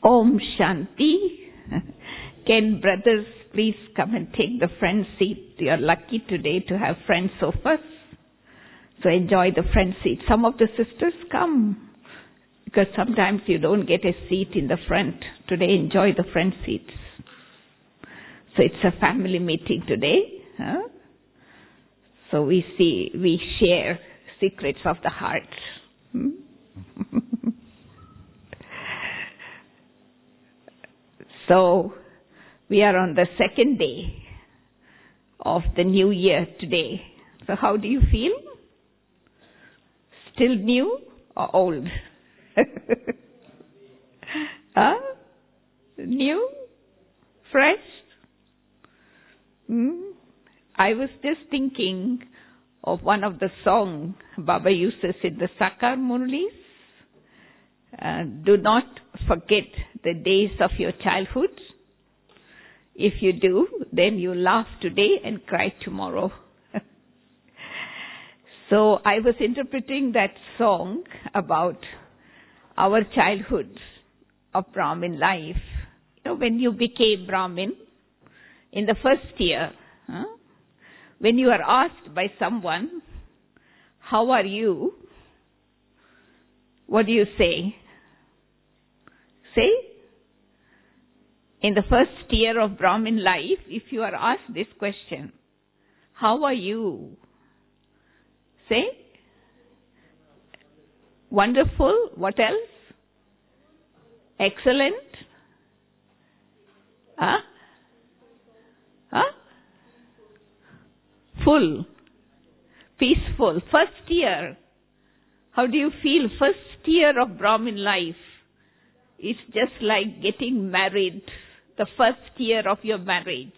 Om Shanti. Can brothers please come and take the front seat? You are lucky today to have friend sofas. So enjoy the front seat. Some of the sisters come, because sometimes you don't get a seat in the front. Today enjoy the front seats. So it's a family meeting today. So we share secrets of the heart. So we are on the second day of the new year today. So how do you feel? Still new or old? New? Fresh? I was just thinking of one of the songs Baba used to sing, the Sakar Murlis. Do not forget the days of your childhood. If you do, then you laugh today and cry tomorrow. So I was interpreting that song about our childhood of Brahmin life. When you became Brahmin, in the first year, when you are asked by someone, how are you? What do you say? Say, in the first year of Brahmin life, if you are asked this question, how are you? Say, wonderful. What else? Excellent. Full. Peaceful. First year. How do you feel? First year of Brahmin life. It's just like getting married, the first year of your marriage.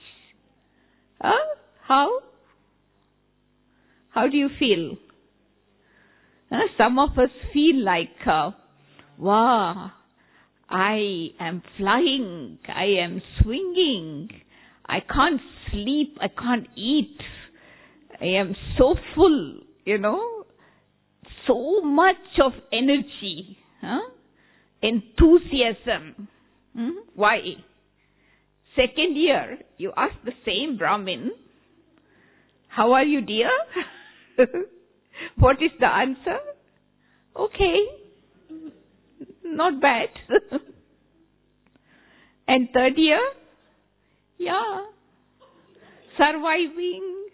How? How do you feel? Some of us feel like, wow, I am flying, I am swinging, I can't sleep, I can't eat, I am so full, so much of energy. Enthusiasm. Why? Second year, you ask the same Brahmin, how are you, dear? What is the answer? Okay. Not bad. And third year? Yeah. Surviving.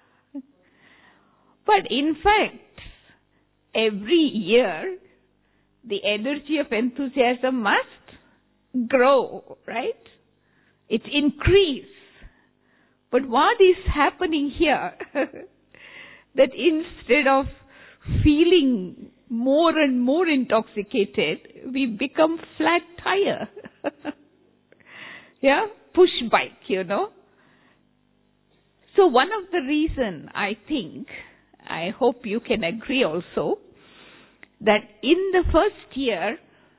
But in fact, every year, the energy of enthusiasm must grow, right? It increases. But what is happening here? That instead of feeling more and more intoxicated, we become flat tire. Yeah, push bike, So one of the reasons I think, I hope you can agree also, that in the first year,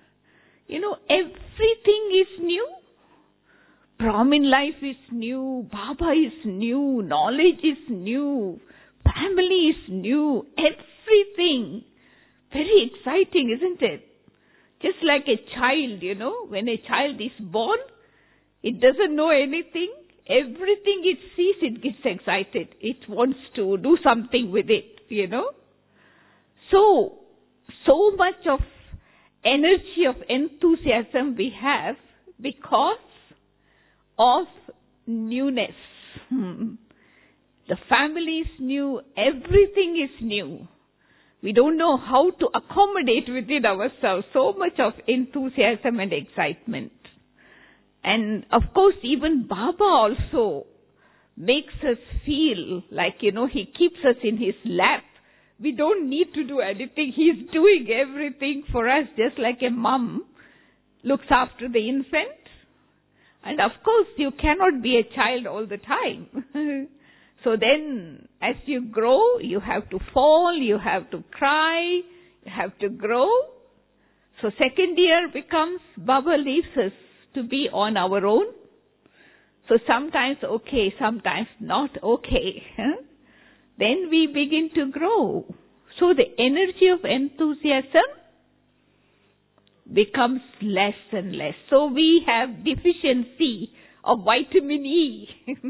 everything is new. Brahmin life is new, Baba is new, knowledge is new, family is new, everything. Very exciting, isn't it? Just like a child, when a child is born, it doesn't know anything. Everything it sees, it gets excited. It wants to do something with it, So much of energy of enthusiasm we have because of newness. The family is new, everything is new. We don't know how to accommodate within ourselves so much of enthusiasm and excitement. And of course, even Baba also makes us feel like, he keeps us in his lap. We don't need to do anything. He's doing everything for us, just like a mom looks after the infant. And of course, you cannot be a child all the time. So then, as you grow, you have to fall, you have to cry, you have to grow. So second year becomes, Baba leaves us to be on our own. So sometimes okay, sometimes not okay. Then we begin to grow. So the energy of enthusiasm becomes less and less. So we have deficiency of vitamin E.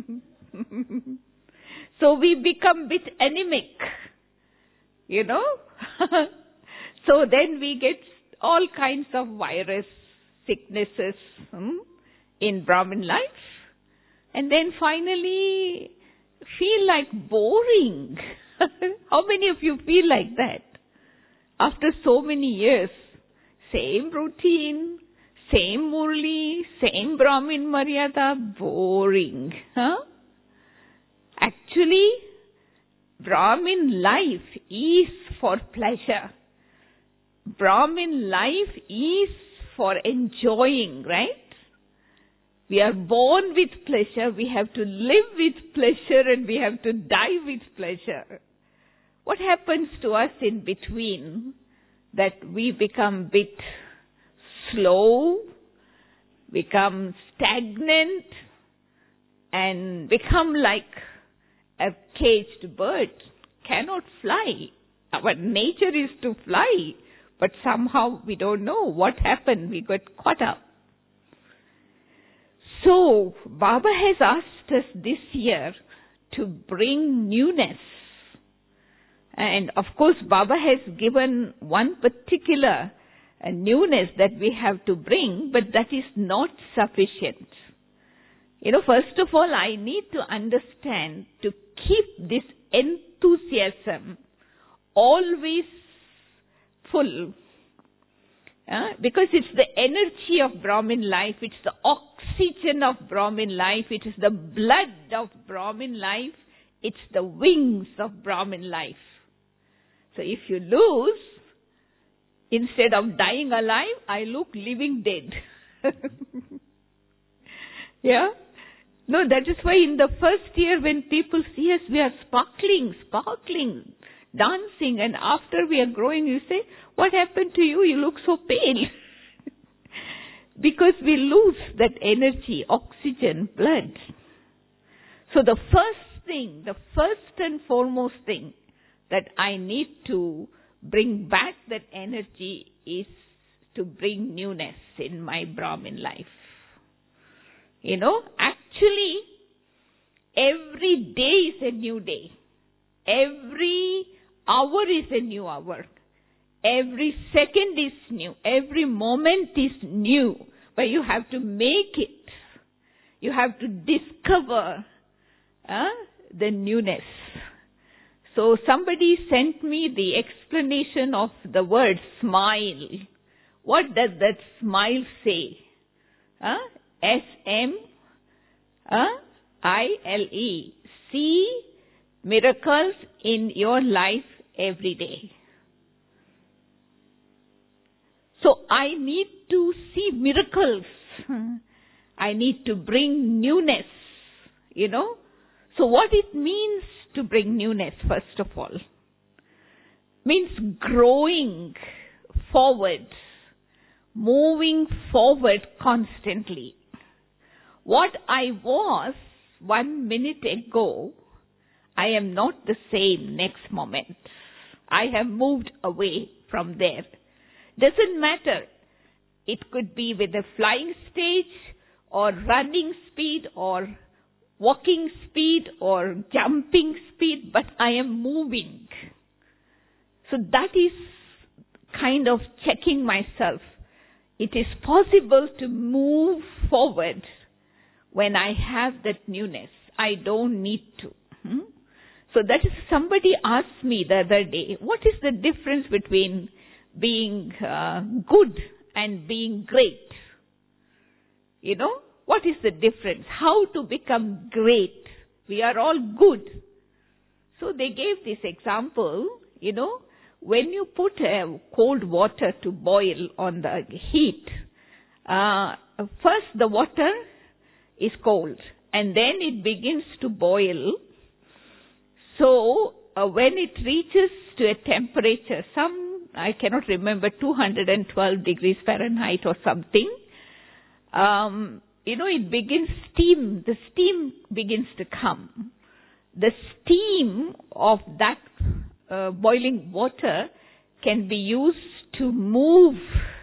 So we become a bit anemic, you know. So then we get all kinds of virus sicknesses in Brahmin life. And then finally feel like boring. How many of you feel like that? After so many years, same routine, same Murli, same Brahmin Maryada, boring. Actually, Brahmin life is for pleasure. Brahmin life is for enjoying, right? We are born with pleasure, we have to live with pleasure, and we have to die with pleasure. What happens to us in between? That we become a bit slow, become stagnant, and become like a caged bird, cannot fly. Our nature is to fly, but somehow we don't know what happened, we got caught up. So, Baba has asked us this year to bring newness. And of course, Baba has given one particular newness that we have to bring, but that is not sufficient. You know, first of all, I need to understand to keep this enthusiasm always full. Because it's the energy of Brahmin life, it's the oxygen of Brahmin life, it is the blood of Brahmin life, it's the wings of Brahmin life. So if you lose, instead of dying alive, I look living dead. Yeah? No, that is why in the first year when people see us, we are sparkling, dancing, and after we are growing, you say, what happened to you? You look so pale. Because we lose that energy, oxygen, blood. So the first and foremost thing that I need to bring back that energy is to bring newness in my Brahmin life. You know, actually, every day is a new day. Every hour is a new hour. Every second is new. Every moment is new. But you have to make it. You have to discover the newness. So somebody sent me the explanation of the word smile. What does that smile say? S-M-I-L-E. See miracles in your life every day. So I need to see miracles. I need to bring newness, you know. So what it means to bring newness, first of all, means growing forward, moving forward constantly. What I was 1 minute ago, I am not the same next moment. I have moved away from there. Doesn't matter. It could be with a flying stage or running speed or walking speed or jumping speed, but I am moving. So that is kind of checking myself. It is possible to move forward when I have that newness. I don't need to. So that is, somebody asked me the other day, what is the difference between being good and being great? You know, what is the difference? How to become great? We are all good. So they gave this example, you know, when you put cold water to boil on the heat, first the water is cold and then it begins to boil. So when it reaches to a temperature, I cannot remember, 212 degrees Fahrenheit or something, you know, it begins the steam begins to come. The steam of that boiling water can be used to move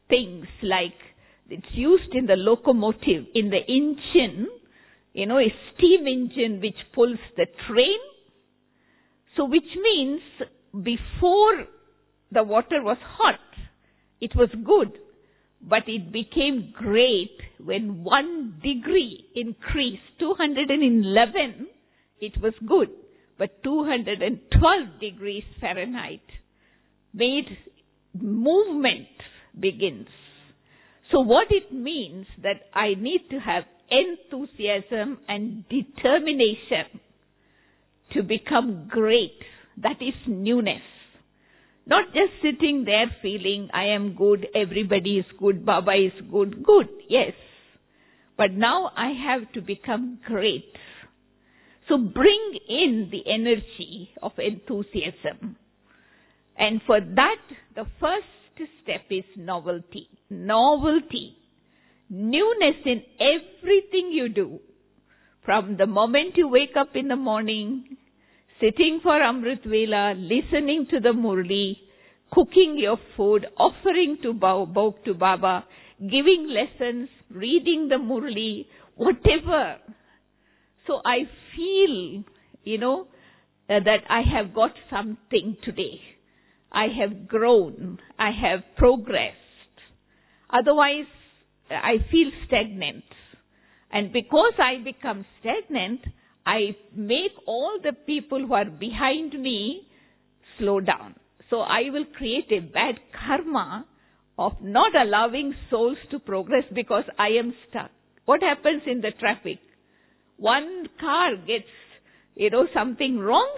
things like it's used in the locomotive, in the engine, a steam engine which pulls the train. So which means before the water was hot, it was good. But it became great when 1 degree increased, 211, it was good. But 212 degrees Fahrenheit made movement begins. So what it means that I need to have enthusiasm and determination to become great. That is newness. Not just sitting there feeling I am good, everybody is good, Baba is good. Good, yes. But now I have to become great. So bring in the energy of enthusiasm. And for that, the first step is novelty. Novelty. Newness in everything you do. From the moment you wake up in the morning, sitting for Amrit Vela, listening to the Murli, cooking your food, offering to Bhog to Baba, giving lessons, reading the Murli, whatever. So I feel, that I have got something today. I have grown. I have progressed. Otherwise, I feel stagnant. And because I become stagnant, I make all the people who are behind me slow down. So I will create a bad karma of not allowing souls to progress because I am stuck. What happens in the traffic? One car gets, something wrong.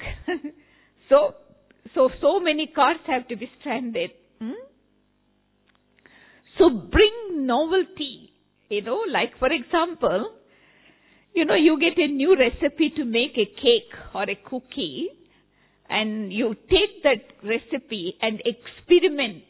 So many cars have to be stranded. So bring novelty, like for example, you get a new recipe to make a cake or a cookie, and you take that recipe and experiment.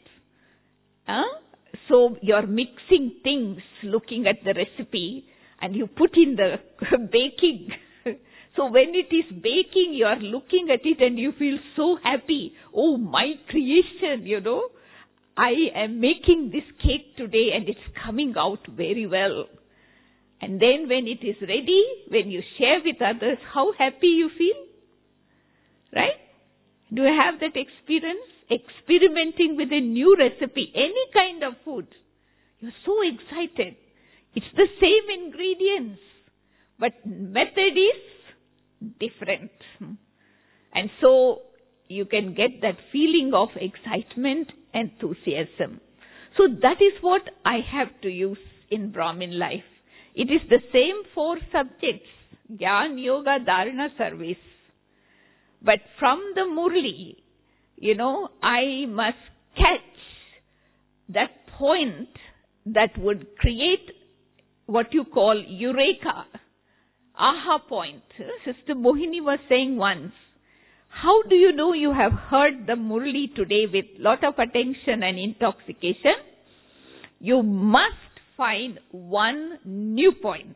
So you're mixing things, looking at the recipe, and you put in the baking. So when it is baking, you are looking at it and you feel so happy. Oh, my creation, I am making this cake today and it's coming out very well. And then when it is ready, when you share with others, how happy you feel? Right? Do you have that experience? Experimenting with a new recipe, any kind of food. You're so excited. It's the same ingredients, but method is different. And so you can get that feeling of excitement, enthusiasm. So that is what I have to use in Brahmin life. It is the same 4 subjects, Gyan, Yoga, Dharana, Service. But from the Murli, I must catch that point that would create what you call eureka, aha point. Sister Mohini was saying once, how do you know you have heard the Murli today with lot of attention and intoxication? You must find one new point.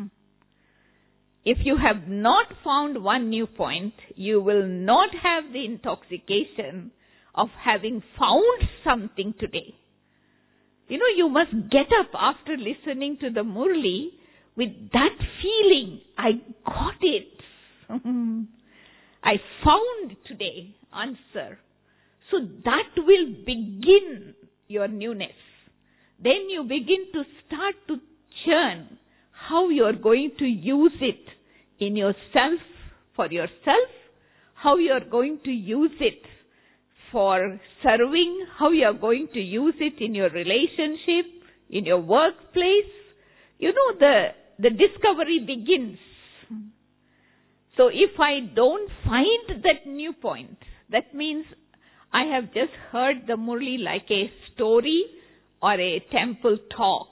If you have not found one new point, you will not have the intoxication of having found something today. You must get up after listening to the Murli with that feeling, I got it. I found today answer. So that will begin your newness. Then you begin to start to churn how you are going to use it in yourself, for yourself, how you are going to use it for serving, how you are going to use it in your relationship, in your workplace. The discovery begins. So if I don't find that new point, that means I have just heard the Murli like a story or a temple talk.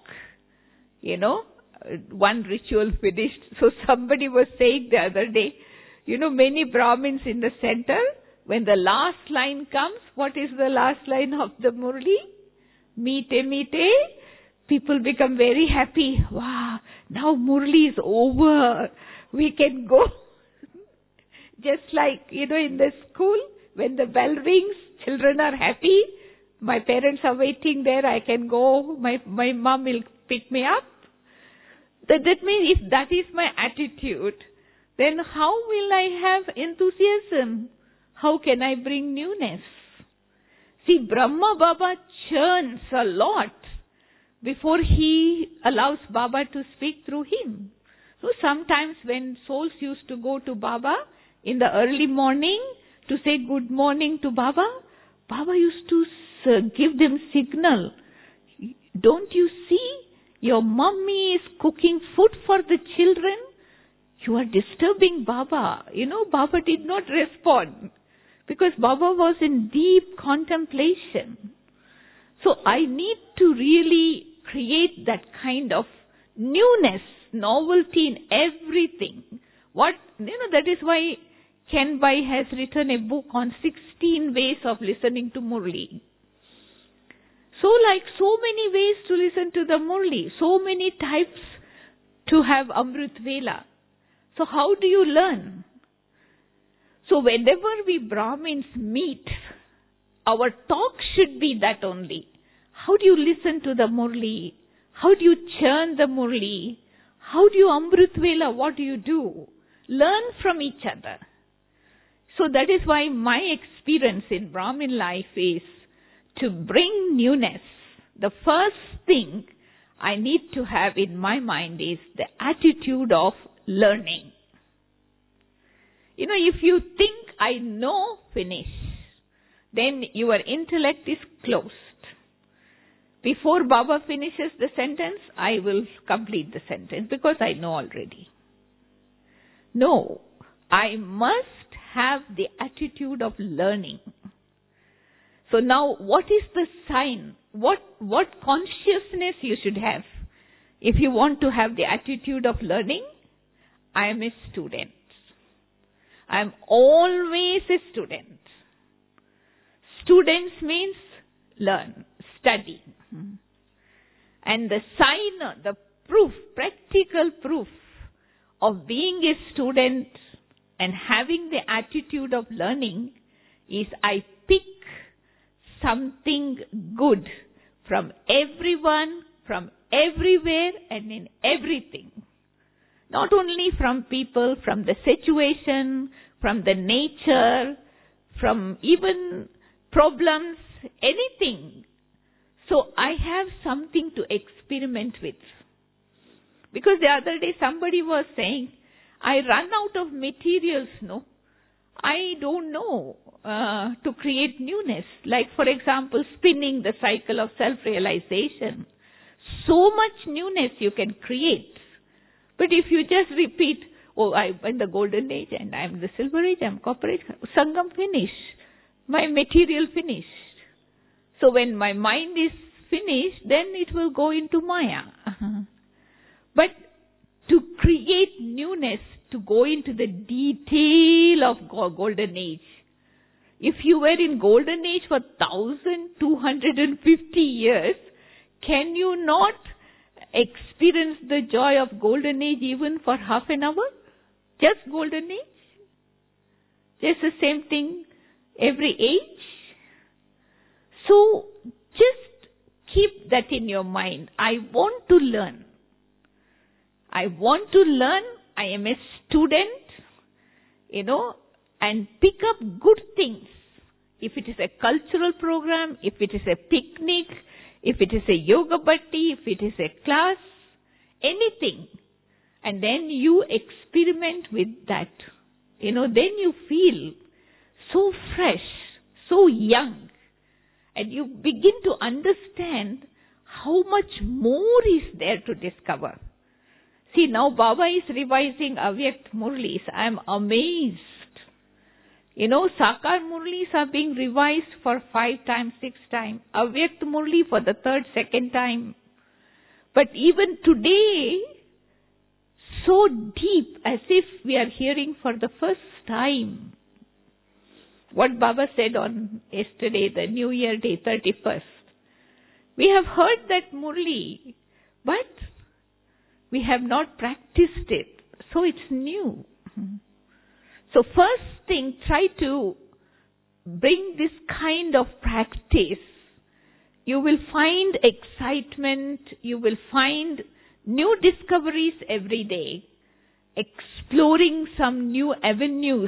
One ritual finished. So somebody was saying the other day, many Brahmins in the center, when the last line comes, what is the last line of the Murli? Meete, meete. People become very happy. Wow, now Murli is over. We can go. Just like, in the school, when the bell rings, children are happy. My parents are waiting there. I can go. My mom will pick me up. That means if that is my attitude, then how will I have enthusiasm? How can I bring newness? See, Brahma Baba churns a lot before he allows Baba to speak through him. So sometimes when souls used to go to Baba in the early morning to say good morning to Baba, Baba used to give them signal. Don't you see? Your mummy is cooking food for the children. You are disturbing Baba. Baba did not respond because Baba was in deep contemplation. So I need to really create that kind of newness, novelty in everything. That is why Ken Bai has written a book on 16 ways of listening to Murli. So many ways to listen to the Murli, so many types to have Amrit Vela. So how do you learn? So whenever we Brahmins meet, our talk should be that only. How do you listen to the Murli? How do you churn the Murli? How do you Amrit Vela? What do you do? Learn from each other. So that is why my experience in Brahmin life is to bring newness. The first thing I need to have in my mind is the attitude of learning. If you think I know, finish, then your intellect is closed. Before Baba finishes the sentence, I will complete the sentence because I know already. No, I must have the attitude of learning. So now, what is the sign? What consciousness you should have if you want to have the attitude of learning? I am a student. I am always a student. Students means learn, study. And the sign, the proof, practical proof of being a student and having the attitude of learning is I pick something good from everyone, from everywhere and in everything. Not only from people, from the situation, from the nature, from even problems, anything. So I have something to experiment with. Because the other day somebody was saying, I run out of materials, no? I don't know to create newness. Like for example, spinning the cycle of self-realization. So much newness you can create. But if you just repeat, I'm in the golden age and I'm the silver age, I'm copper age, Sangam finish. My material finished. So when my mind is finished, then it will go into Maya. But to create newness, to go into the detail of golden age. If you were in golden age for 1,250 years, can you not experience the joy of golden age even for half an hour? Just golden age? Just the same thing every age? So just keep that in your mind. I want to learn. I want to learn. I am a student, and pick up good things. If it is a cultural program, if it is a picnic, if it is a yoga bhatti, if it is a class, anything. And then you experiment with that. Then you feel so fresh, so young. And you begin to understand how much more is there to discover. See, now Baba is revising Avyakt Murlis. I am amazed. Sakar Murlis are being revised for 5 times, 6 times. Avyakt Murli for the 3rd, 2nd time. But even today, so deep, as if we are hearing for the first time. What Baba said on yesterday, the New Year Day, 31st. We have heard that Murli, but we have not practiced it. So it's new. So first thing, try to bring this kind of practice you will find excitement, you will find new discoveries every day, exploring some new avenues,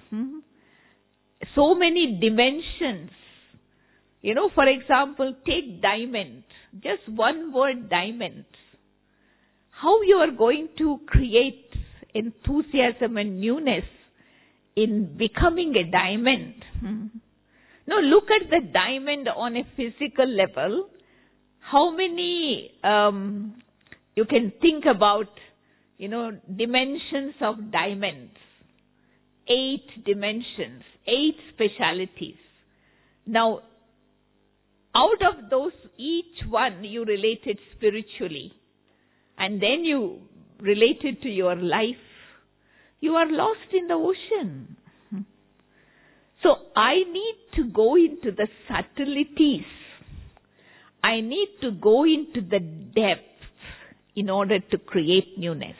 so many dimensions. For example, take diamond, just one word, diamond. How you are going to create enthusiasm and newness in becoming a diamond. Now look at the diamond on a physical level. How many you can think about, dimensions of diamonds? 8 dimensions, 8 specialities. Now, out of those, each one you related spiritually. And then you related to your life. You are lost in the ocean. So I need to go into the subtleties. I need to go into the depth in order to create newness.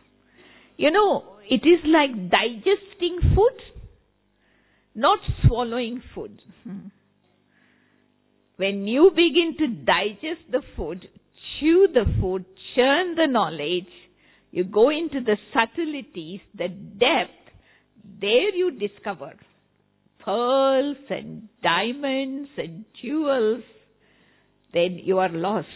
It is like digesting food, not swallowing food. When you begin to digest the food, chew the food, churn the knowledge, you go into the subtleties, the depth, there you discover pearls and diamonds and jewels, then you are lost.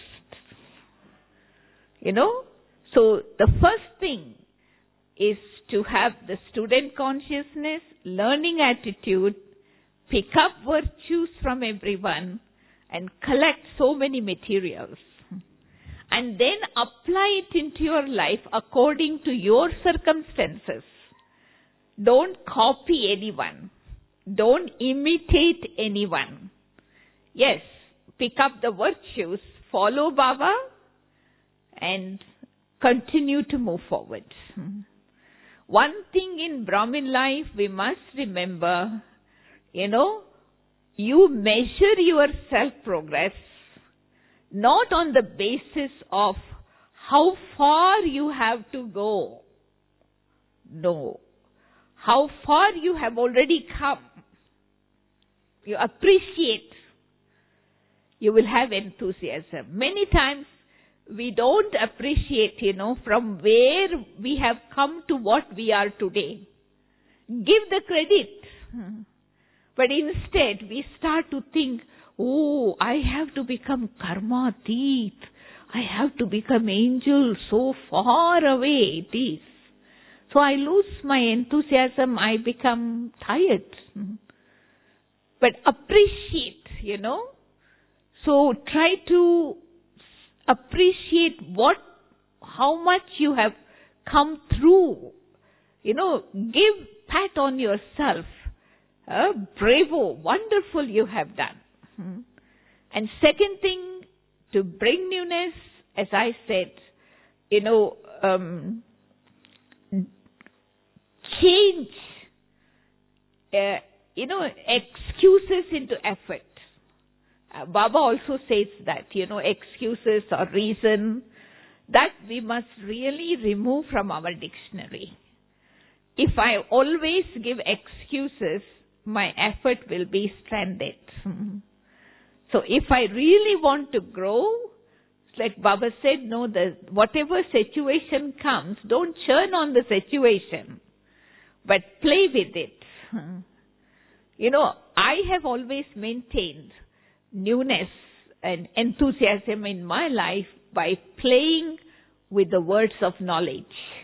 So the first thing is to have the student consciousness, learning attitude, pick up virtues from everyone, and collect so many materials. And then apply it into your life according to your circumstances. Don't copy anyone. Don't imitate anyone. Yes, pick up the virtues, follow Baba, and continue to move forward. One thing in Brahmin life we must remember, you measure your self-progress not on the basis of how far you have to go. No. How far you have already come. You appreciate. You will have enthusiasm. Many times we don't appreciate, from where we have come to what we are today. Give the credit. But instead we start to think, I have to become karma-atit. I have to become angel, so far away it is. So I lose my enthusiasm, I become tired. But appreciate, So try to appreciate how much you have come through. Give pat on yourself. Bravo, wonderful you have done. And second thing, to bring newness, as I said, change, excuses into effort. Baba also says that, excuses or reason, that we must really remove from our dictionary. If I always give excuses, my effort will be stranded. So if I really want to grow, like Baba said, whatever situation comes, don't churn on the situation, but play with it. I have always maintained newness and enthusiasm in my life by playing with the words of knowledge.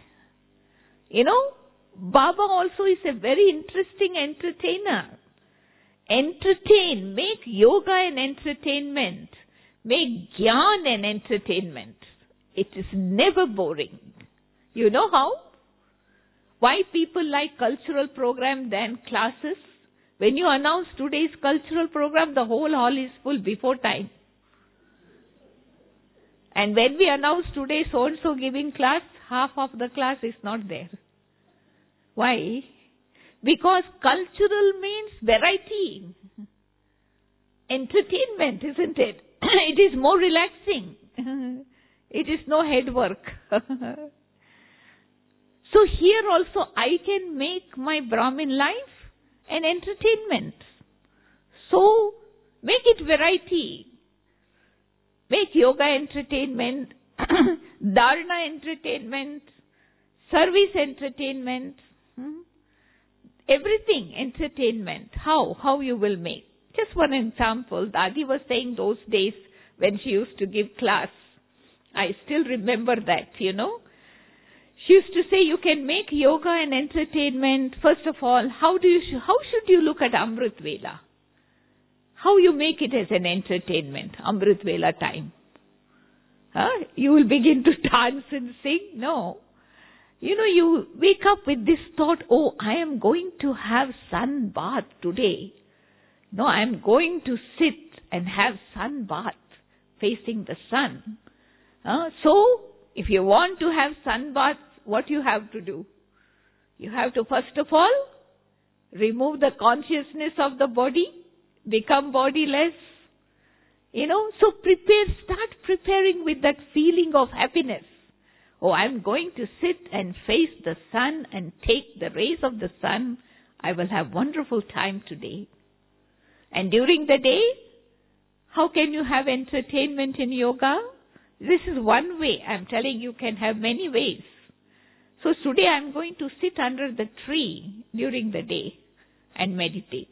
Baba also is a very interesting entertainer. Entertain, make yoga an entertainment, make jnana an entertainment. It is never boring. You know how? Why people like cultural program than classes? When you announce today's cultural program, the whole hall is full before time. And when we announce today so-and-so giving class, half of the class is not there. Why? Because cultural means variety. Entertainment, isn't it? It is more relaxing. It is no head work. So here also I can make my Brahmin life an entertainment. So make it variety. Make yoga entertainment, dharana entertainment, service entertainment, everything entertainment. How you will make. Just one example, Dadi was saying those days when she used to give class. I still remember that, She used to say you can make yoga and entertainment. First of all, how should you look at Amrit Vela? How you make it as an entertainment, Amrit Vela time? You will begin to dance and sing? No. You wake up with this thought, I am going to have sun bath today. No, I am going to sit and have sun bath facing the sun. So, if you want to have sun bath, what you have to do? You have to first of all remove the consciousness of the body, become bodiless. So start preparing with that feeling of happiness. I'm going to sit and face the sun and take the rays of the sun. I will have wonderful time today. And during the day, how can you have entertainment in yoga? This is one way. I'm telling you can have many ways. So today I'm going to sit under the tree during the day and meditate.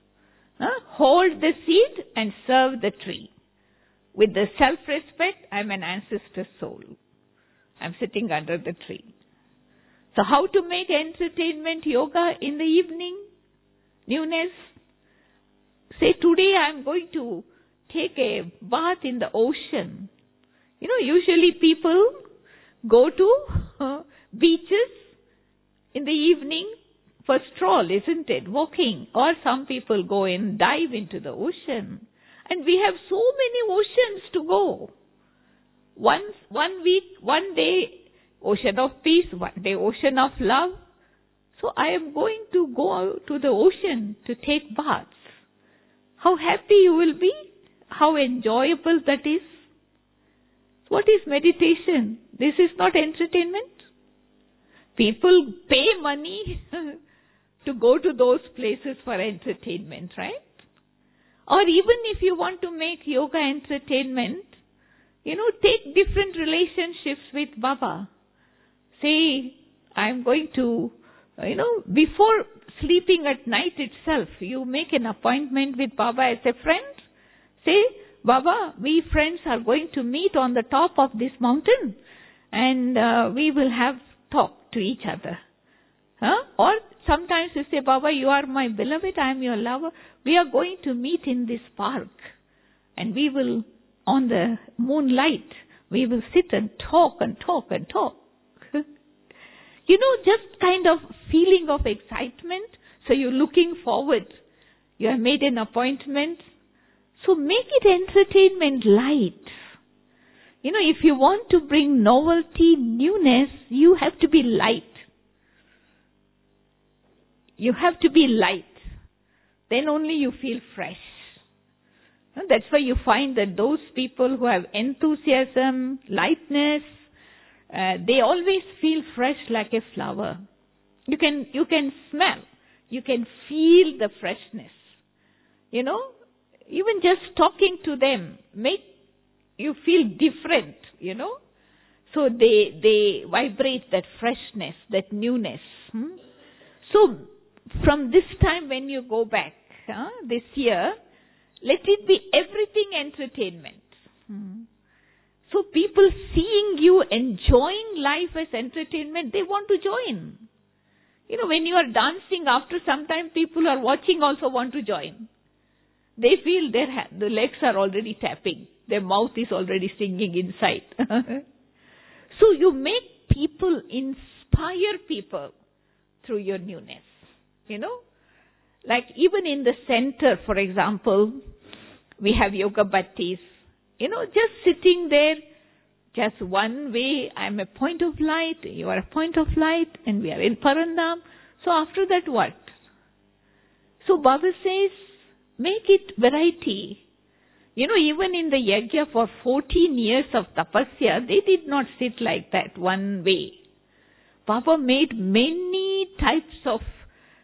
Hold the seed and serve the tree. With the self-respect, I'm an ancestor soul. I'm sitting under the tree. So how to make entertainment yoga in the evening? Newness. Say today I'm going to take a bath in the ocean. Usually people go to beaches in the evening for stroll, isn't it? Walking. Or some people go and dive into the ocean. And we have so many oceans to go. One week, one day, ocean of peace, one day, ocean of love. So I am going to go out to the ocean to take baths. How happy you will be. How enjoyable that is. What is meditation? This is not entertainment. People pay money to go to those places for entertainment, right? Or even if you want to make yoga entertainment, take different relationships with Baba. Say, I'm going to, before sleeping at night itself, you make an appointment with Baba as a friend. Say, Baba, we friends are going to meet on the top of this mountain and we will have talk to each other. Or sometimes you say, Baba, you are my beloved, I am your lover. We are going to meet in this park and we will, on the moonlight, we will sit and talk and talk and talk. Just kind of feeling of excitement. So you're looking forward. You have made an appointment. So make it entertainment light. If you want to bring novelty, newness, you have to be light. You have to be light. Then only you feel fresh. That's why you find that those people who have enthusiasm, lightness, they always feel fresh like a flower. You can smell. You can feel the freshness. Even just talking to them make you feel different, So they vibrate that freshness, that newness. So from this time when you go back, this year, let it be everything entertainment. So people seeing you enjoying life as entertainment, they want to join. When you are dancing, after some time people who are watching also want to join. They feel the legs are already tapping. Their mouth is already singing inside. So you make people, inspire people through your newness. Like even in the center, for example, we have yoga bhattis. Just sitting there, just one way, I'm a point of light, you are a point of light, and we are in Parandam. So after that, what? So Baba says, make it variety. Even in the yajna for 14 years of tapasya, they did not sit like that one way. Baba made many types of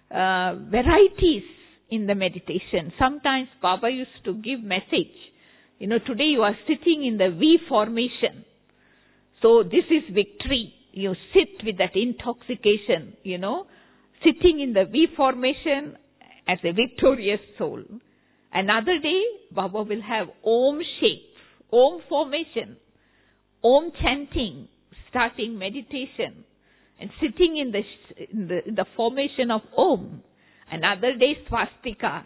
varieties in the meditation. Sometimes Baba used to give message. Today you are sitting in the V formation. So this is victory. You sit with that intoxication, sitting in the V formation as a victorious soul. Another day, Baba will have Om shape, Om formation, Om chanting, starting meditation, and sitting in the formation of Om. Another day, swastika,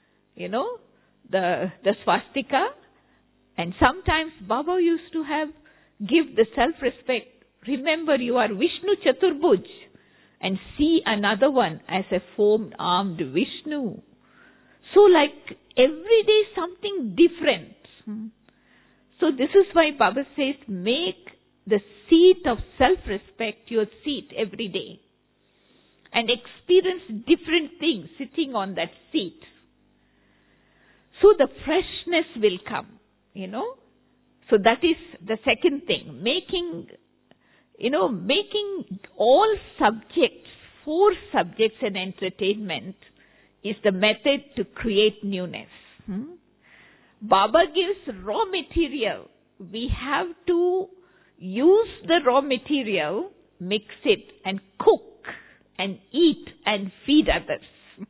the swastika. And sometimes Baba used to give the self-respect. Remember, you are Vishnu Chaturbhuj, and see another one as a four-armed Vishnu. So like every day something different. So this is why Baba says, make the seat of self-respect your seat every day. And experience different things sitting on that seat. So the freshness will come, So that is the second thing. Making all subjects, 4 subjects and entertainment is the method to create newness. Baba gives raw material. We have to use the raw material, mix it and cook and eat and feed others.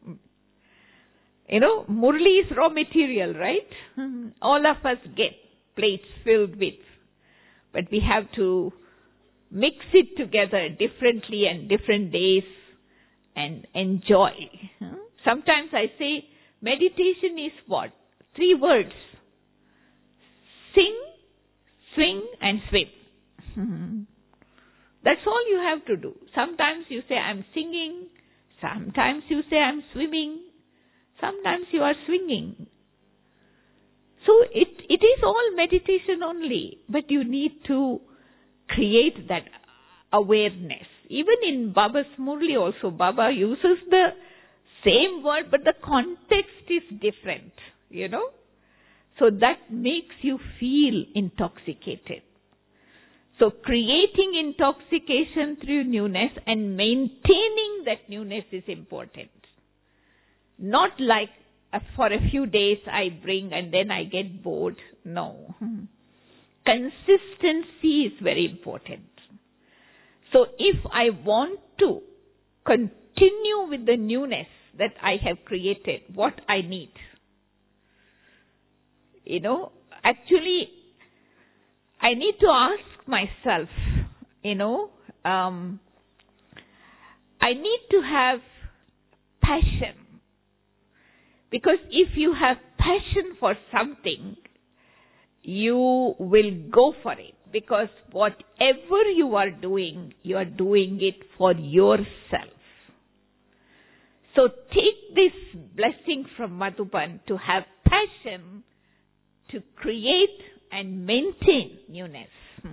Murli is raw material, right? All of us get plates filled with. But we have to mix it together differently and different days and enjoy. Sometimes I say meditation is what? 3 words. Sing, swing and swim. That's all you have to do. Sometimes you say I'm singing. Sometimes you say I'm swimming. Sometimes you are swinging. So it is all meditation only. But you need to create that awareness. Even in Baba's Murli also, Baba uses the same word, but the context is different, So that makes you feel intoxicated. So creating intoxication through newness and maintaining that newness is important. Not like for a few days I bring and then I get bored. No. Consistency is very important. So if I want to continue with the newness that I have created, what I need? Actually, I need to ask myself, I need to have passion. Because if you have passion for something, you will go for it. Because whatever you are doing it for yourself. So take this blessing from Madhuban to have passion to create and maintain newness.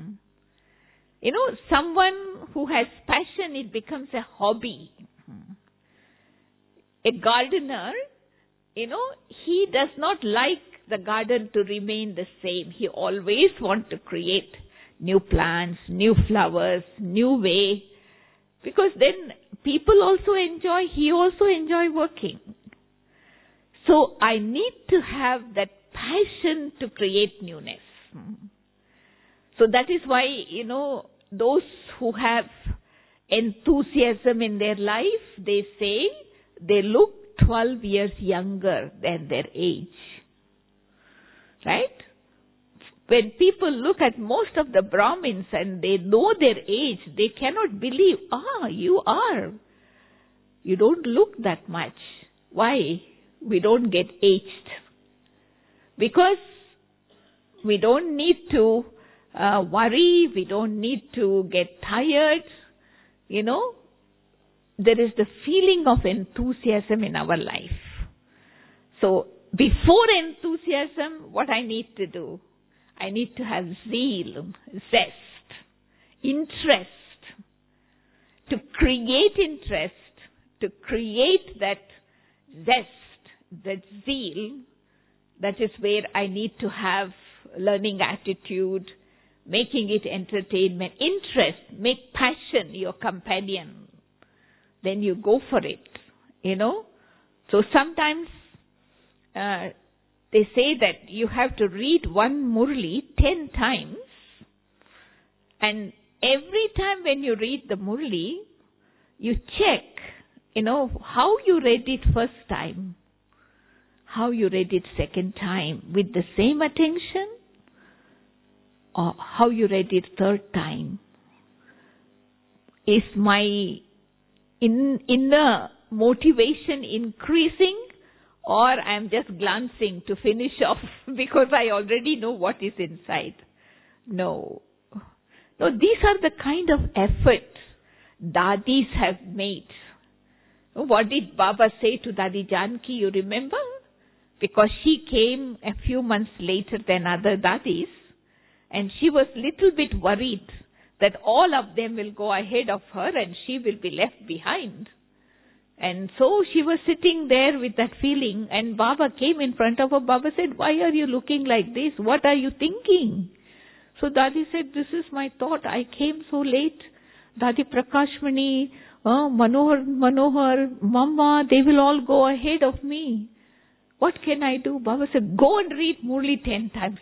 Someone who has passion, it becomes a hobby. A gardener, he does not like the garden to remain the same. He always wants to create new plants, new flowers, new way. Because then people also enjoy, he also enjoy working. So I need to have that passion to create newness. So that is why, those who have enthusiasm in their life, they say they look 12 years younger than their age. Right? When people look at most of the Brahmins and they know their age, they cannot believe, you are. You don't look that much. Why? We don't get aged. Because we don't need to worry, we don't need to get tired. There is the feeling of enthusiasm in our life. So, before enthusiasm, what I need to do? I need to have zeal, zest, interest. To create interest, to create that zest, that zeal, that is where I need to have learning attitude, making it entertainment, interest, make passion your companion. Then you go for it, So sometimes they say that you have to read one Murli 10 times, and every time when you read the Murli, you check, how you read it first time, how you read it second time, with the same attention, or how you read it third time. Is my inner motivation increasing, or I'm just glancing to finish off because I already know what is inside? No. No, these are the kind of efforts Dadis have made. What did Baba say to Dadi Janki, you remember? Because she came a few months later than other Dadis, and she was little bit worried that all of them will go ahead of her and she will be left behind. And so she was sitting there with that feeling, and Baba came in front of her. Baba said, why are you looking like this? What are you thinking? So Dadi said, this is my thought. I came so late. Dadi Prakashmani, Manohar, Mama, they will all go ahead of me. What can I do? Baba said, go and read Murli 10 times.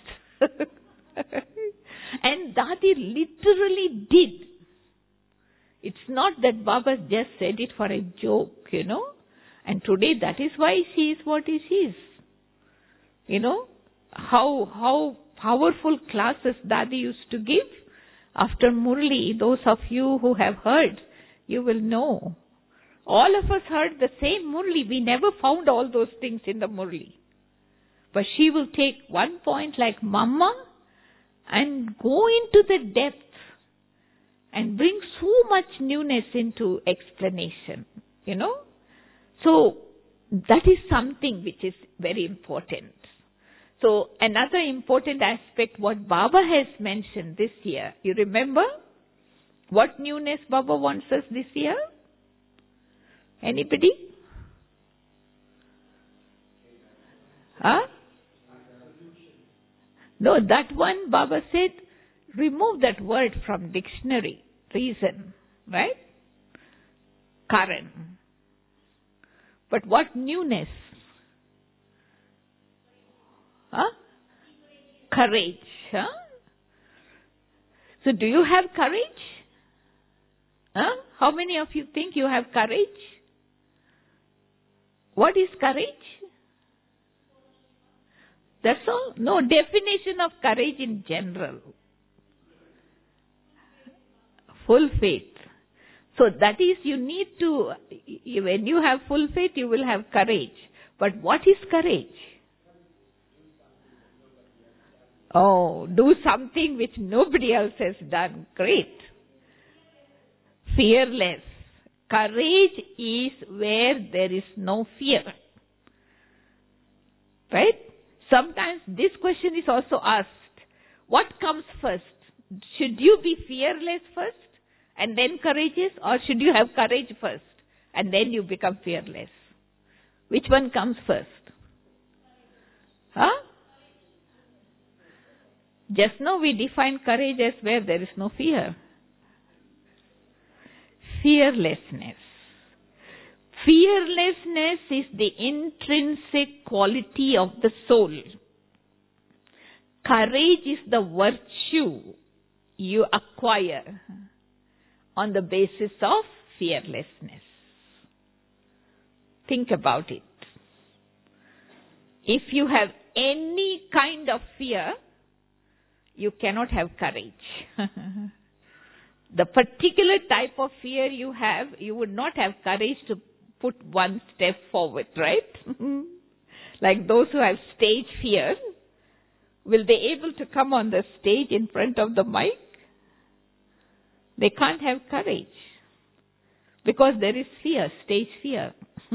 And Dadi literally did. It's not that Baba just said it for a joke, And today that is why she is what she is. How powerful classes Dadi used to give. After Murli, those of you who have heard, you will know. All of us heard the same Murli. We never found all those things in the Murli. But she will take one point like Mama and go into the depth and bring so much newness into explanation, So that is something which is very important. So another important aspect what Baba has mentioned this year, you remember? What newness Baba wants us this year? Anybody? Huh? No, that one Baba said, remove that word from dictionary. Reason, right? Karan. But what newness? Huh? Courage. Huh? So do you have courage? Huh? How many of you think you have courage? What is courage? That's all? No, definition of courage in general. Full faith. So that is, you need to, when you have full faith, you will have courage. But what is courage? Oh, do something which nobody else has done. Great. Fearless. Courage is where there is no fear. Right? Sometimes this question is also asked. What comes first? Should you be fearless first and then courageous, or should you have courage first and then you become fearless? Which one comes first? Huh? Just now we define courage as where there is no fear. Fearlessness. Fearlessness is the intrinsic quality of the soul. Courage is the virtue you acquire on the basis of fearlessness. Think about it. If you have any kind of fear, you cannot have courage. The particular type of fear you have, you would not have courage to put one step forward, right? Like those who have stage fear, will they able to come on the stage in front of the mic? They can't have courage because there is fear, stage fear.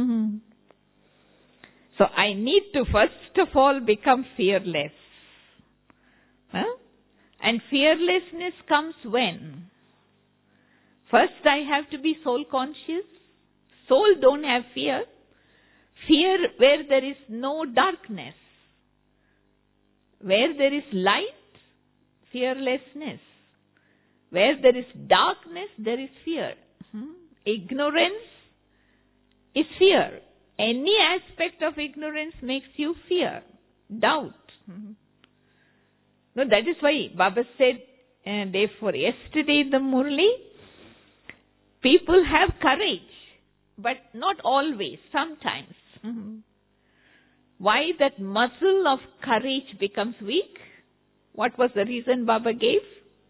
So I need to first of all become fearless. Huh? And fearlessness comes when? First I have to be soul conscious. Soul don't have fear. Fear where there is no darkness. Where there is light, fearlessness. Where there is darkness, there is fear. Ignorance is fear. Any aspect of ignorance makes you fear. doubt. No, that is why Baba said, therefore, yesterday in the Murli, people have courage, but not always, sometimes. Why that muscle of courage becomes weak? What was the reason Baba gave?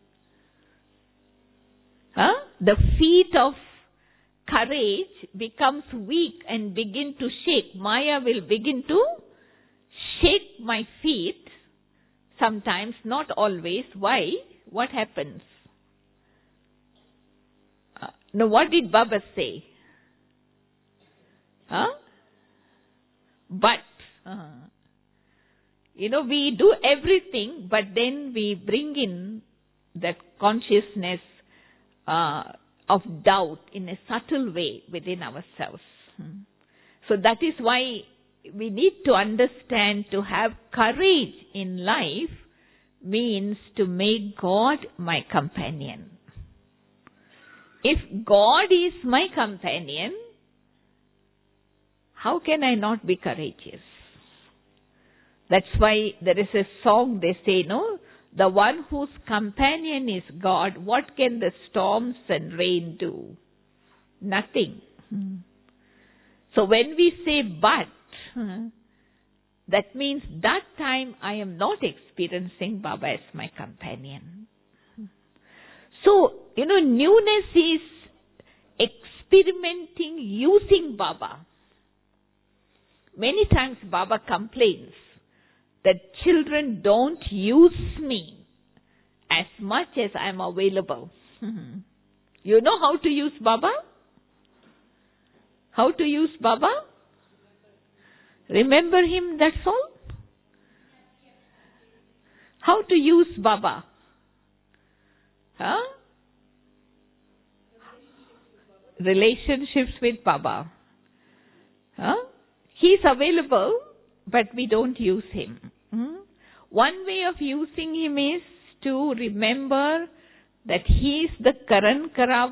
The feet of courage becomes weak and begin to shake. Maya will begin to shake my feet. Sometimes, not always. Why? What happens? Now, what did Baba say? But, we do everything, but then we bring in that consciousness of doubt in a subtle way within ourselves. So that is why we need to understand, to have courage in life means to make God my companion. If God is my companion, how can I not be courageous? That's why there is a song they say, the one whose companion is God, what can the storms and rain do? Nothing. So when we say but, that means that time I am not experiencing Baba as my companion. So, newness is experimenting using Baba. Many times Baba complains that children don't use me as much as I am available. You know how to use Baba? How to use Baba? Remember him, that's all? How to use Baba? Relationships with Baba. He is available, but we don't use him. One way of using him is to remember that he is the Karan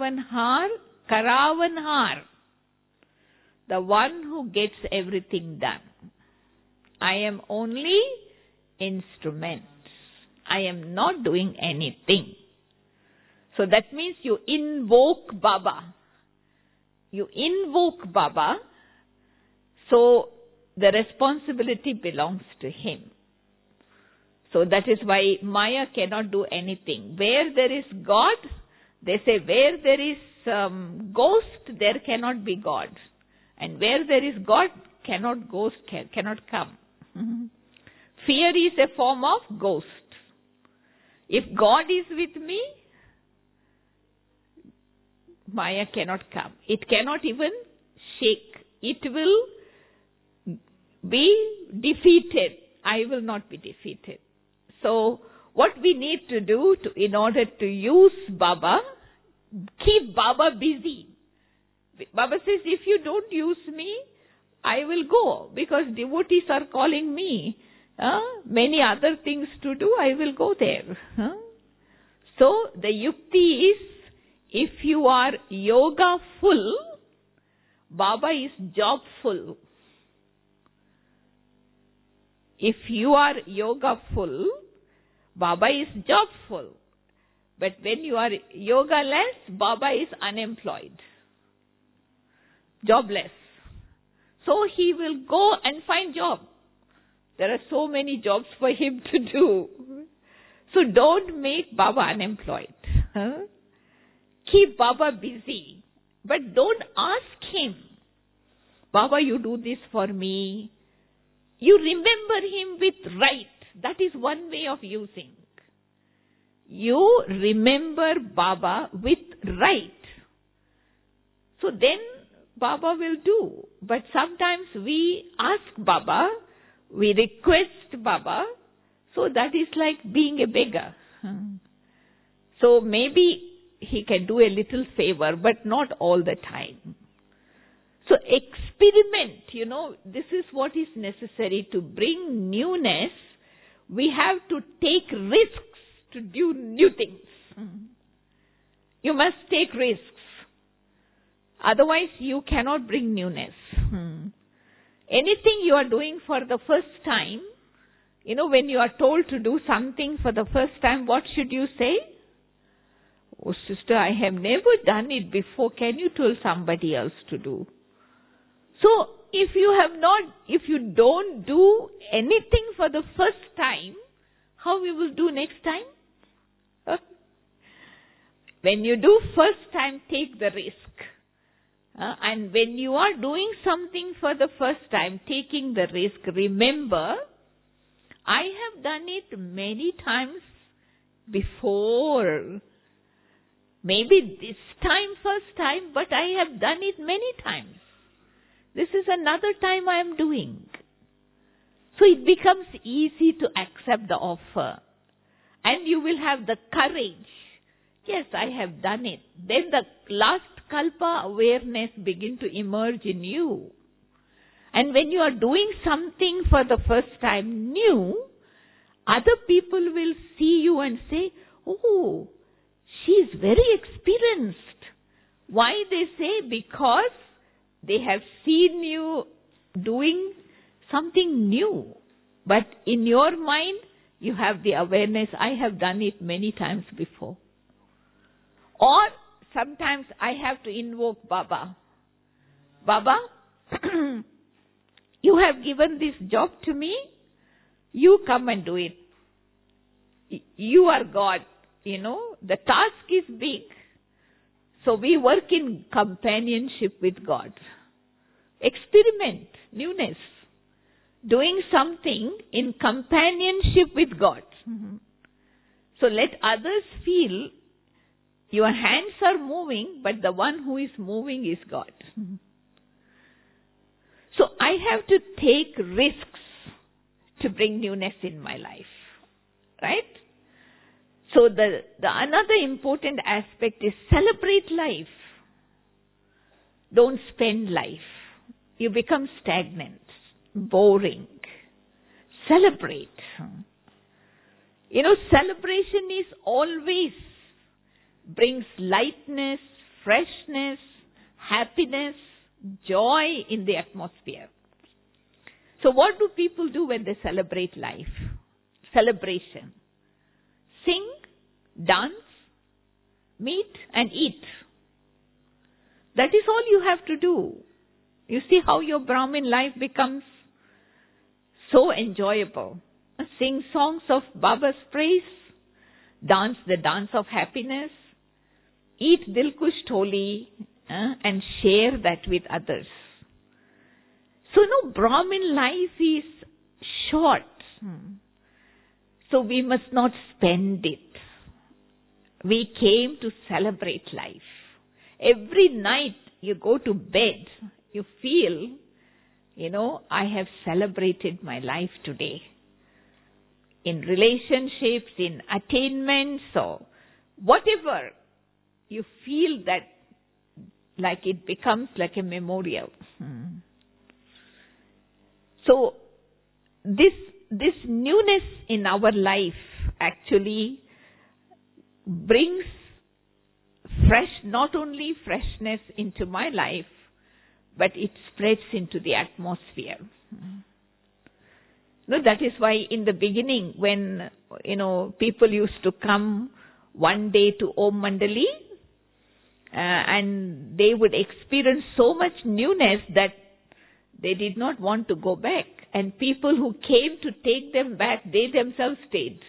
Karavanhar, the one who gets everything done. I am only instrument. I am not doing anything. So that means you invoke Baba. You invoke Baba, so the responsibility belongs to him. So that is why Maya cannot do anything. Where there is God, they say where there is ghost, there cannot be God. And where there is God, ghost cannot come. Fear is a form of ghost. If God is with me, Maya cannot come. It cannot even shake. It will be defeated. I will not be defeated. So, what we need to do in order to use Baba, keep Baba busy. Baba says, if you don't use me, I will go, because devotees are calling me. Many other things to do, I will go there. So, the yukti is, if you are yoga full, Baba is job full. If you are yoga full, Baba is job full. But when you are yoga less, Baba is unemployed, jobless. So he will go and find job. There are so many jobs for him to do. So don't make Baba unemployed. Keep Baba busy. But don't ask him, Baba, you do this for me. You remember him with right. That is one way of using. You remember Baba with right. So then Baba will do. But sometimes we ask Baba, we request Baba, so that is like being a beggar. So maybe he can do a little favor, but not all the time. So experiment, this is what is necessary to bring newness. We have to take risks to do new things. You must take risks. Otherwise, you cannot bring newness. Anything you are doing for the first time, When you are told to do something for the first time, what should you say? Oh, sister, I have never done it before. Can you tell somebody else to do? So, if you don't do anything for the first time, how you will do next time? When you do first time, take the risk. And when you are doing something for the first time, taking the risk, remember, I have done it many times before. Maybe this time, first time, but I have done it many times. This is another time I am doing. So it becomes easy to accept the offer. And you will have the courage. Yes, I have done it. Then the last kalpa awareness begin to emerge in you. And when you are doing something for the first time new, other people will see you and say, oh, she is very experienced. Why they say? Because they have seen you doing something new. But in your mind, you have the awareness, I have done it many times before. Or sometimes I have to invoke Baba. Baba, you have given this job to me. You come and do it. You are God. The task is big. So we work in companionship with God. Experiment, newness. Doing something in companionship with God. So let others feel your hands are moving, but the one who is moving is God. So I have to take risks to bring newness in my life. Right? So the another important aspect is celebrate life. Don't spend life. You become stagnant, boring. Celebrate. Celebration is always brings lightness, freshness, happiness, joy in the atmosphere. So what do people do when they celebrate life? Celebration. Sing, dance, meet and eat. That is all you have to do. You see how your Brahmin life becomes so enjoyable. Sing songs of Baba's praise, dance the dance of happiness, eat Dilkush Tholi, and share that with others. So Brahmin life is short. So we must not spend it. We came to celebrate life. Every night you go to bed, you feel, I have celebrated my life today. In relationships, in attainments, or whatever, you feel that like it becomes like a memorial. So this newness in our life actually brings not only freshness into my life, but it spreads into the atmosphere. That is why in the beginning when, people used to come one day to Om Mandali, and they would experience so much newness that they did not want to go back. And people who came to take them back, they themselves stayed.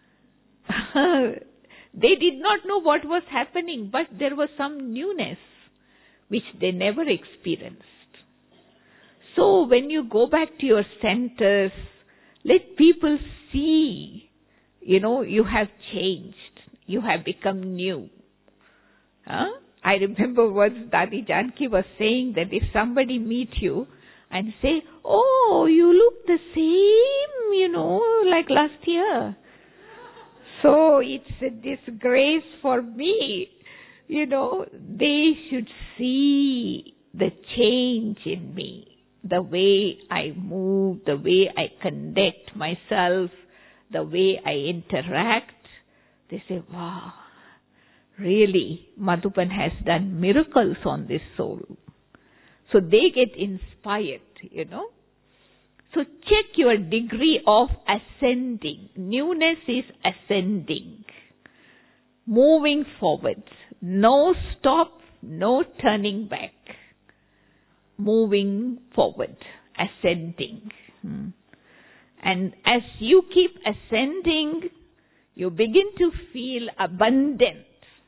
They did not know what was happening, but there was some newness which they never experienced. So when you go back to your centers, let people see, you have changed. You have become new. I remember once Dadi Janki was saying that if somebody meet you and say, oh, you look the same, like last year. So it's a disgrace for me. They should see the change in me. The way I move, the way I conduct myself, the way I interact. They say, wow, really, Madhuban has done miracles on this soul. So they get inspired, So check your degree of ascending. Newness is ascending. Moving forward. No stop, no turning back. Moving forward. Ascending. And as you keep ascending, you begin to feel abundant.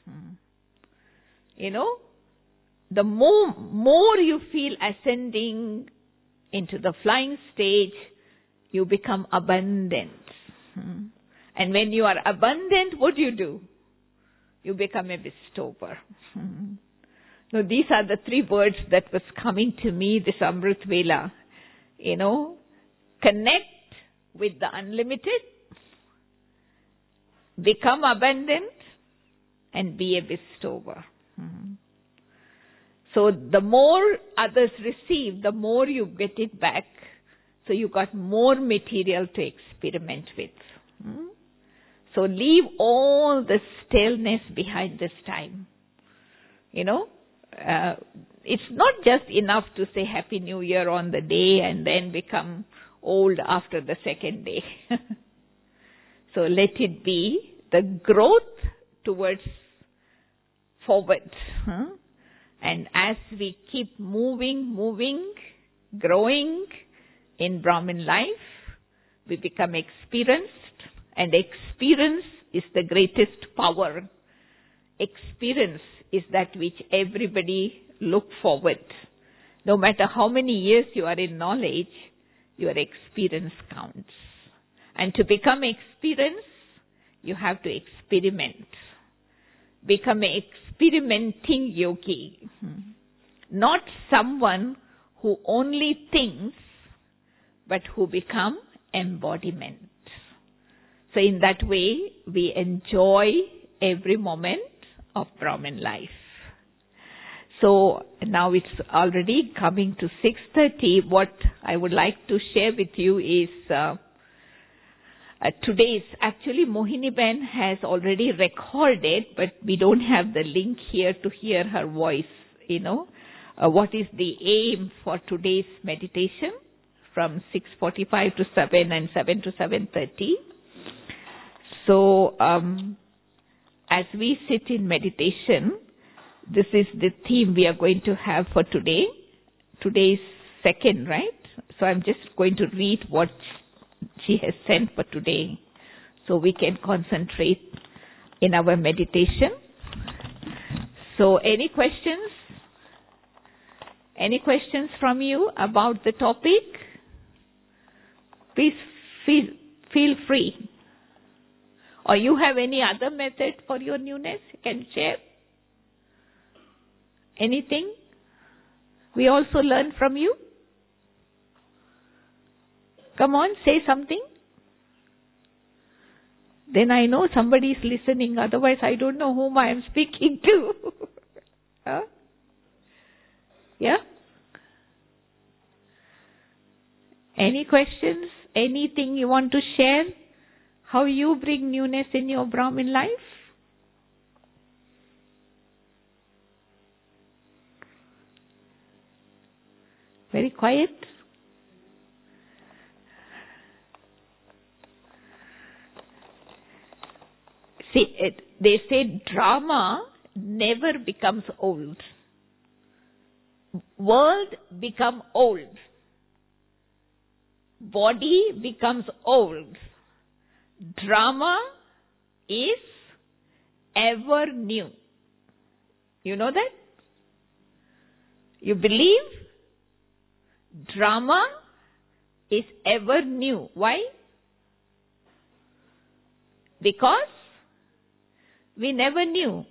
You know, the more you feel ascending into the flying stage, you become abundant. And when you are abundant, what do? You become a bestower. So these are the three words that was coming to me this Amrit Vela. You know, connect with the unlimited, become abundant, and be a bestower. So the more others receive, the more you get it back. So you got more material to experiment with. So leave all the staleness behind this time. You know, it's not just enough to say Happy New Year on the day and then become old after the second day. So let it be the growth towards forward. And as we keep moving, growing in Brahmin life, we become experienced. And experience is the greatest power. Experience is that which everybody look forward. No matter how many years you are in knowledge, your experience counts. And to become experienced, you have to experiment. Become an experimenting yogi. Not someone who only thinks, but who become embodiment. So in that way, we enjoy every moment of Brahmin life. So now it's already coming to 6:30. What I would like to share with you is today's, actually Mohini Ben has already recorded, but we don't have the link here to hear her voice, you know. What is the aim for today's meditation from 6:45 to 7 and 7 to 7:30. So as we sit in meditation, this is the theme we are going to have for today. Today is second, right? So I'm just going to read what she has sent for today so we can concentrate in our meditation. So any questions? Any questions from you about the topic? Please feel free. Or you have any other method for your newness you can share? Anything? We also learn from you. Come on, say something. Then I know somebody is listening. Otherwise, I don't know whom I am speaking to. Huh? Yeah? Any questions? Anything you want to share? How you bring newness in your Brahmin life? Very quiet. See, they say drama never becomes old. World become old. Body becomes old. Drama is ever new. You know that? You believe? Drama is ever new. Why? Because we never knew.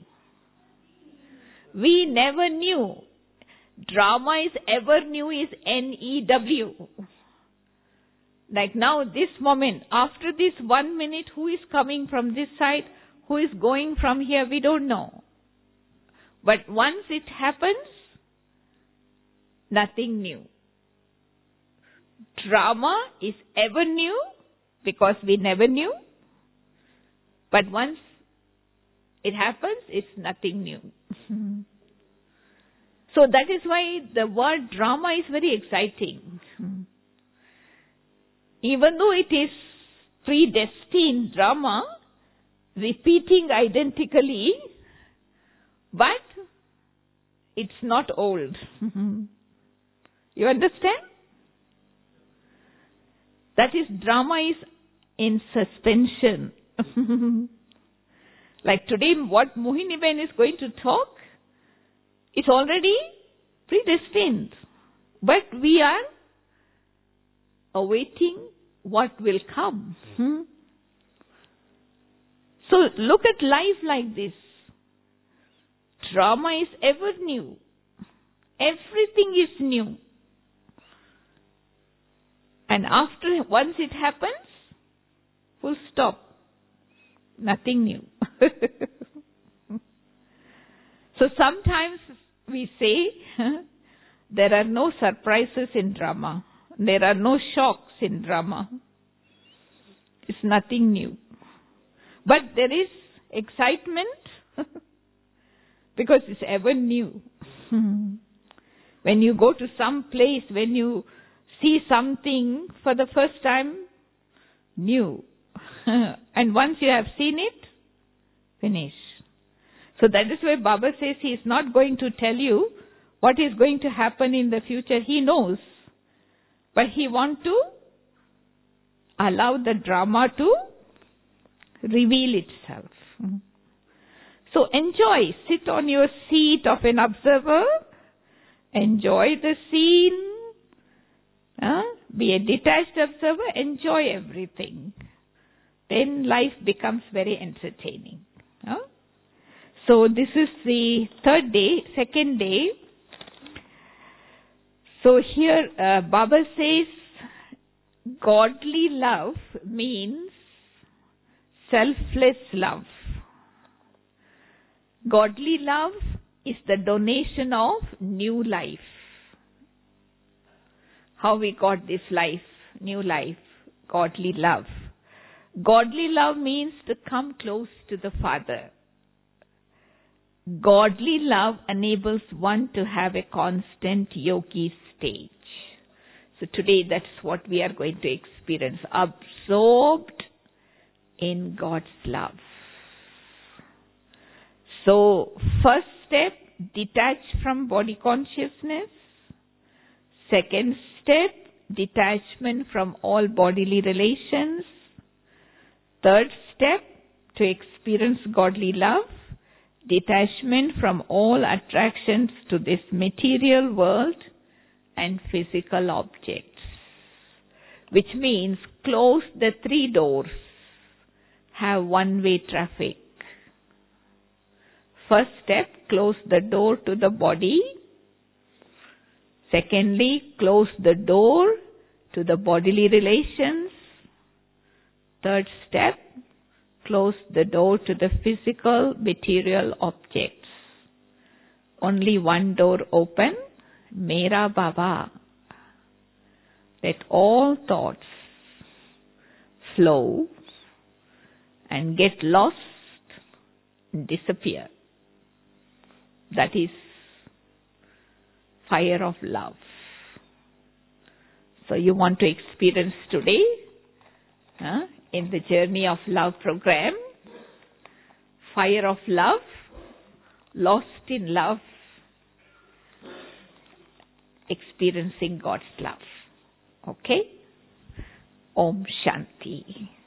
We never knew. Drama is ever new is NEW. Like now, this moment, after this 1 minute, who is coming from this side, who is going from here, we don't know. But once it happens, nothing new. Drama is ever new because we never knew. But once it happens, it's nothing new. So that is why the word drama is very exciting. even though it is predestined drama, repeating identically, but it's not old. You understand? That is, drama is in suspension. Like today, what Mohiniben is going to talk, it's already predestined. But we are awaiting what will come. So look at life like this. Drama is ever new. Everything is new. And once it happens, full stop. Nothing new. So sometimes we say, there are no surprises in drama. There are no shocks in drama. It's nothing new. But there is excitement because it's ever new. When you go to some place, when you see something for the first time, new. And once you have seen it, finish. So that is why Baba says he is not going to tell you what is going to happen in the future. He knows. But he wants to allow the drama to reveal itself. So enjoy. Sit on your seat of an observer. Enjoy the scene. Be a detached observer. Enjoy everything. Then life becomes very entertaining. So this is the second day. So here Baba says, godly love means selfless love. Godly love is the donation of new life. How we got this life, new life, godly love. Godly love means to come close to the Father. Godly love enables one to have a constant yogi stage. So today that's what we are going to experience. Absorbed in God's love. So first step, detach from body consciousness. Second step, detachment from all bodily relations. Third step, to experience godly love, detachment from all attractions to this material world and physical objects. Which means close the 3 doors, have one-way traffic. First step, close the door to the body. Secondly, close the door to the bodily relations. Third step, close the door to the physical material objects. Only one door open, Mera Baba. Let all thoughts flow and get lost, disappear. That is fire of love. So you want to experience today, in the Journey of Love program, fire of love, lost in love, experiencing God's love. Okay? Om Shanti.